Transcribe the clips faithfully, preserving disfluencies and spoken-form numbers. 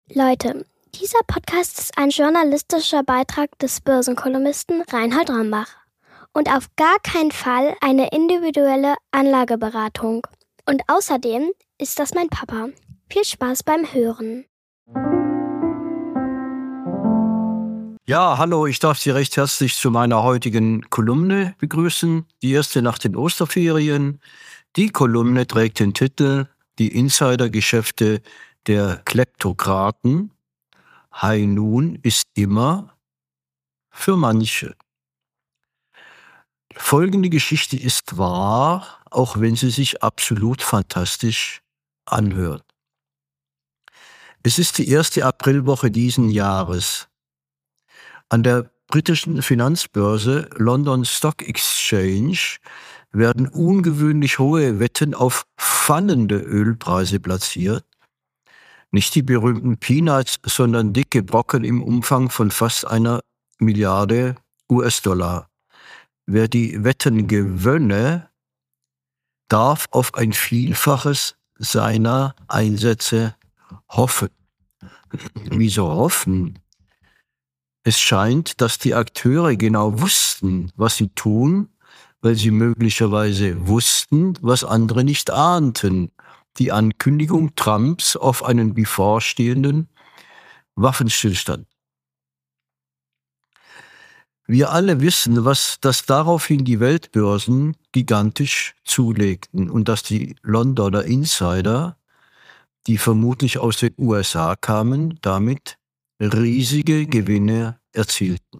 Leute, dieser Podcast ist ein journalistischer Beitrag des Börsenkolumnisten Reinhold Rambach und auf gar keinen Fall eine individuelle Anlageberatung. Und außerdem ist das mein Papa. Viel Spaß beim Hören. Ja, hallo, ich darf Sie recht herzlich zu meiner heutigen Kolumne begrüßen. Die erste nach den Osterferien. Die Kolumne trägt den Titel Die Insidergeschäfte der Kleptokraten. High Noon ist immer für manche. Folgende Geschichte ist wahr, auch wenn sie sich absolut fantastisch anhört. Es ist die erste Aprilwoche diesen Jahres. An der britischen Finanzbörse London Stock Exchange werden ungewöhnlich hohe Wetten auf fallende Ölpreise platziert. Nicht die berühmten Peanuts, sondern dicke Brocken im Umfang von fast einer Milliarde U S-Dollar. Wer die Wetten gewönne, darf auf ein Vielfaches seiner Einsätze hoffen. Wieso hoffen? Es scheint, dass die Akteure genau wussten, was sie tun, weil sie möglicherweise wussten, was andere nicht ahnten. Die Ankündigung Trumps auf einen bevorstehenden Waffenstillstand. Wir alle wissen, was das daraufhin die Weltbörsen gigantisch zulegten und dass die Londoner Insider, die vermutlich aus den U S A kamen, damit riesige Gewinne erzielten.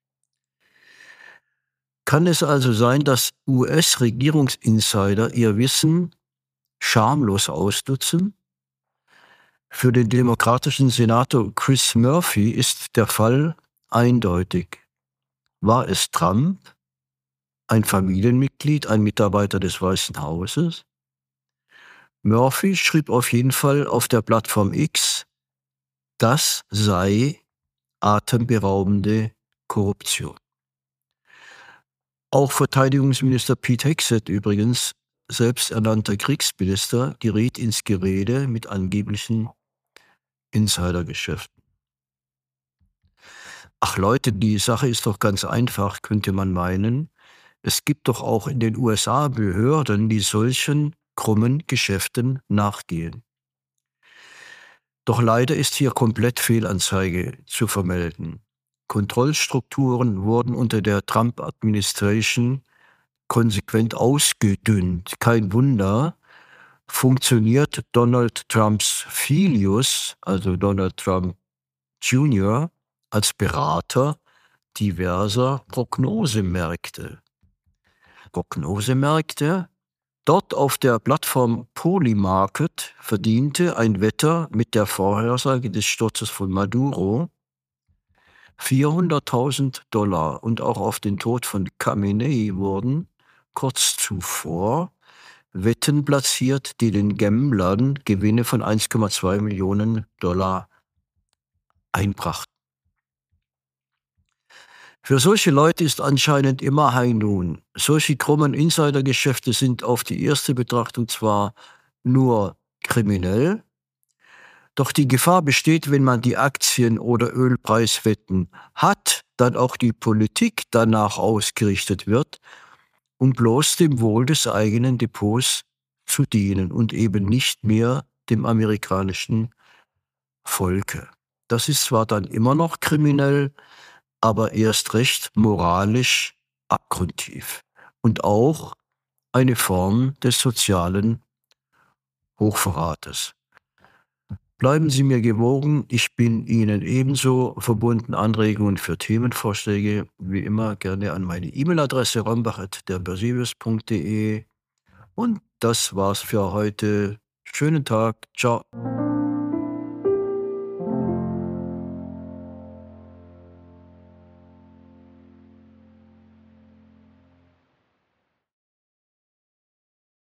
Kann es also sein, dass U S-Regierungsinsider ihr Wissen schamlos ausnutzen? Für den demokratischen Senator Chris Murphy ist der Fall eindeutig. War es Trump, ein Familienmitglied, ein Mitarbeiter des Weißen Hauses? Murphy schrieb auf jeden Fall auf der Plattform X, das sei atemberaubende Korruption. Auch Verteidigungsminister Pete Hegseth übrigens, selbsternannter Kriegsminister, geriet ins Gerede mit angeblichen Insidergeschäften. Ach Leute, die Sache ist doch ganz einfach, könnte man meinen. Es gibt doch auch in den U S A Behörden, die solchen krummen Geschäften nachgehen. Doch leider ist hier komplett Fehlanzeige zu vermelden. Kontrollstrukturen wurden unter der Trump-Administration konsequent ausgedünnt. Kein Wunder, funktioniert Donald Trumps Filius, also Donald Trump Junior, als Berater diverser Prognosemärkte. Prognosemärkte? Dort auf der Plattform Polymarket verdiente ein Wetter mit der Vorhersage des Sturzes von Maduro vierhunderttausend Dollar und auch auf den Tod von Khamenei wurden kurz zuvor Wetten platziert, die den Gamblern Gewinne von eins Komma zwei Millionen Dollar einbrachten. Für solche Leute ist anscheinend immer High Noon. Solche krummen Insidergeschäfte sind auf die erste Betrachtung zwar nur kriminell, doch die Gefahr besteht, wenn man die Aktien- oder Ölpreiswetten hat, dann auch die Politik danach ausgerichtet wird, um bloß dem Wohl des eigenen Depots zu dienen und eben nicht mehr dem amerikanischen Volke. Das ist zwar dann immer noch kriminell, aber erst recht moralisch abgrundtief und auch eine Form des sozialen Hochverrates. Bleiben Sie mir gewogen, ich bin Ihnen ebenso verbunden. Anregungen für Themenvorschläge wie immer gerne an meine E-Mail-Adresse rambach at derberselius punkt de. Und das war's für heute. Schönen Tag, ciao.